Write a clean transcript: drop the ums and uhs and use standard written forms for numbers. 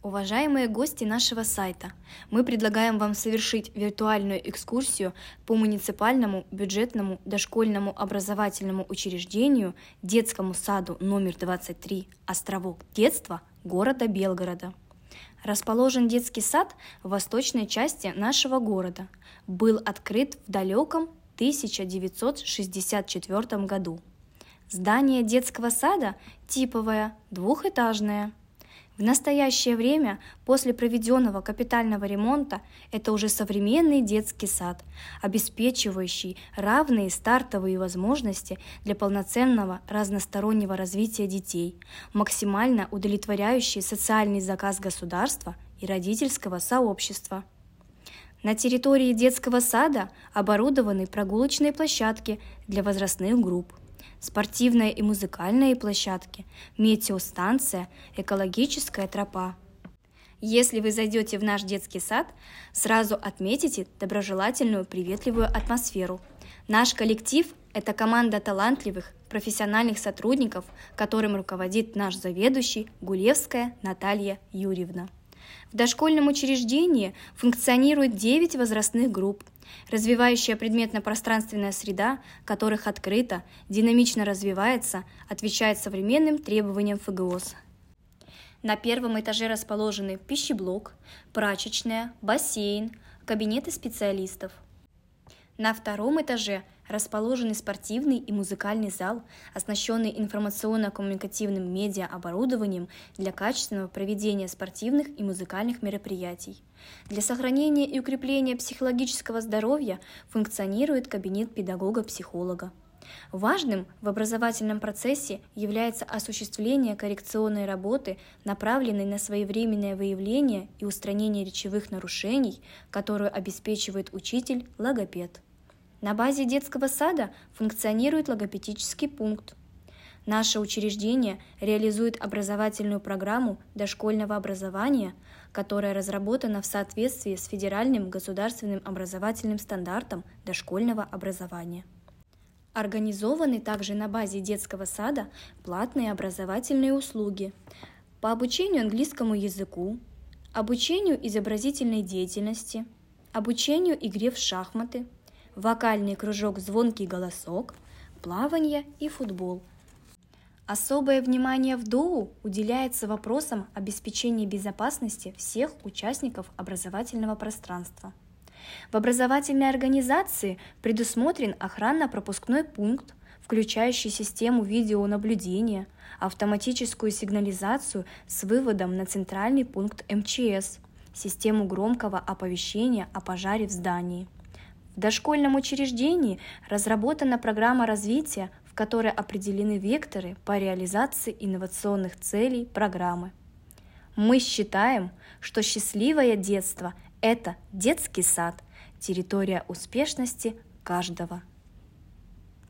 Уважаемые гости нашего сайта, мы предлагаем вам совершить виртуальную экскурсию по муниципальному бюджетному дошкольному образовательному учреждению детскому саду номер 23 «Островок детства» города Белгорода. Расположен детский сад в восточной части нашего города. Был открыт в далеком 1964 году. Здание детского сада типовое, двухэтажное. В настоящее время, после проведенного капитального ремонта, это уже современный детский сад, обеспечивающий равные стартовые возможности для полноценного разностороннего развития детей, максимально удовлетворяющий социальный заказ государства и родительского сообщества. На территории детского сада оборудованы прогулочные площадки для возрастных групп, спортивные и музыкальные площадки, метеостанция, экологическая тропа. Если вы зайдете в наш детский сад, сразу отметите доброжелательную, приветливую атмосферу. Наш коллектив – это команда талантливых, профессиональных сотрудников, которым руководит наш заведующий Гулевская Наталья Юрьевна. В дошкольном учреждении функционирует 9 возрастных групп, развивающая предметно-пространственная среда, которых открыто, динамично развивается, отвечает современным требованиям ФГОС. На первом этаже расположены пищеблок, прачечная, бассейн, кабинеты специалистов. На втором этаже расположены спортивный и музыкальный зал, оснащенный информационно-коммуникативным медиаоборудованием для качественного проведения спортивных и музыкальных мероприятий. Для сохранения и укрепления психологического здоровья функционирует кабинет педагога-психолога. Важным в образовательном процессе является осуществление коррекционной работы, направленной на своевременное выявление и устранение речевых нарушений, которую обеспечивает учитель-логопед. На базе детского сада функционирует логопедический пункт. Наше учреждение реализует образовательную программу дошкольного образования, которая разработана в соответствии с федеральным государственным образовательным стандартом дошкольного образования. Организованы также на базе детского сада платные образовательные услуги по обучению английскому языку, обучению изобразительной деятельности, обучению игре в шахматы, вокальный кружок «Звонкий голосок», плавание и футбол. Особое внимание в ДОУ уделяется вопросам обеспечения безопасности всех участников образовательного пространства. В образовательной организации предусмотрен охранно-пропускной пункт, включающий систему видеонаблюдения, автоматическую сигнализацию с выводом на центральный пункт МЧС, систему громкого оповещения о пожаре в здании. В дошкольном учреждении разработана программа развития, в которой определены векторы по реализации инновационных целей программы. Мы считаем, что счастливое детство – это детский сад, территория успешности каждого.